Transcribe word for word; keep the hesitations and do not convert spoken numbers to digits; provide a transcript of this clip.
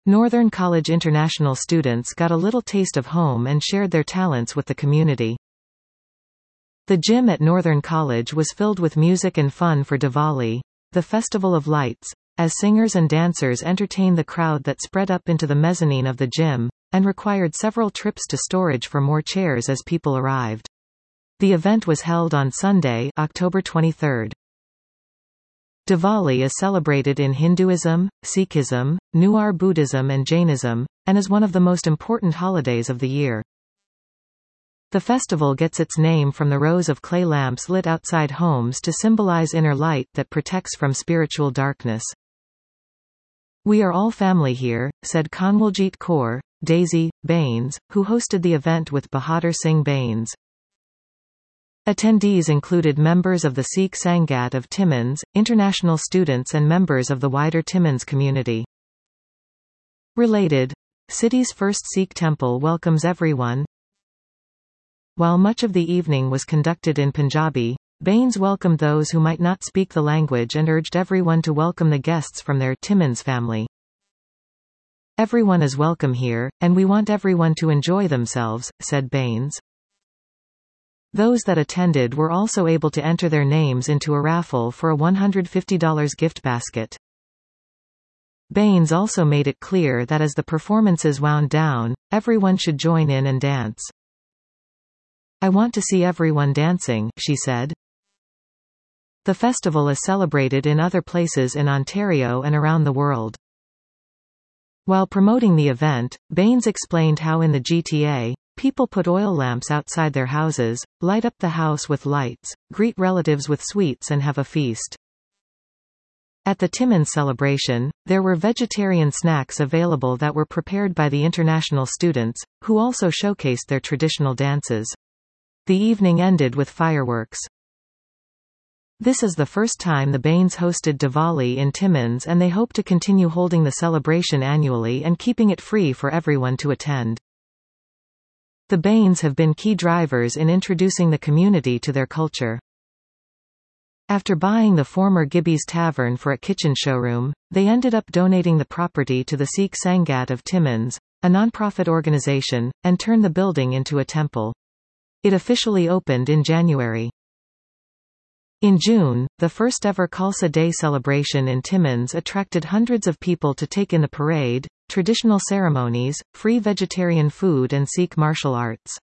Northern College international students got a little taste of home and shared their talents with the community. The gym at Northern College was filled with music and fun for Diwali, the Festival of Lights, as singers and dancers entertained the crowd that spread up into the mezzanine of the gym, and required several trips to storage for more chairs as people arrived. The event was held on Sunday, October twenty-third. Diwali is celebrated in Hinduism, Sikhism, Newar Buddhism and Jainism, and is one of the most important holidays of the year. The festival gets its name from the rows of clay lamps lit outside homes to symbolize inner light that protects from spiritual darkness. "We are all family here," said Kanwaljit Kaur, Daisy, Bains, who hosted the event with Bahadur Singh Bains. Attendees included members of the Sikh Sangat of Timmins, international students and members of the wider Timmins community. Related. City's first Sikh temple welcomes everyone. While much of the evening was conducted in Punjabi, Bains welcomed those who might not speak the language and urged everyone to welcome the guests from their Timmins family. "Everyone is welcome here, and we want everyone to enjoy themselves," said Bains. Those that attended were also able to enter their names into a raffle for a one hundred fifty dollar gift basket. Bains also made it clear that as the performances wound down, everyone should join in and dance. "I want to see everyone dancing," she said. The festival is celebrated in other places in Ontario and around the world. While promoting the event, Bains explained how in the G T A, people put oil lamps outside their houses, light up the house with lights, greet relatives with sweets and have a feast. At the Timmins celebration, there were vegetarian snacks available that were prepared by the international students, who also showcased their traditional dances. The evening ended with fireworks. This is the first time the Bains hosted Diwali in Timmins, and they hope to continue holding the celebration annually and keeping it free for everyone to attend. The Bains have been key drivers in introducing the community to their culture. After buying the former Gibby's Tavern for a kitchen showroom, they ended up donating the property to the Sikh Sangat of Timmins, a non-profit organization, and turned the building into a temple. It officially opened in January. In June, the first ever Khalsa Day celebration in Timmins attracted hundreds of people to take in the parade, traditional ceremonies, free vegetarian food and Sikh martial arts.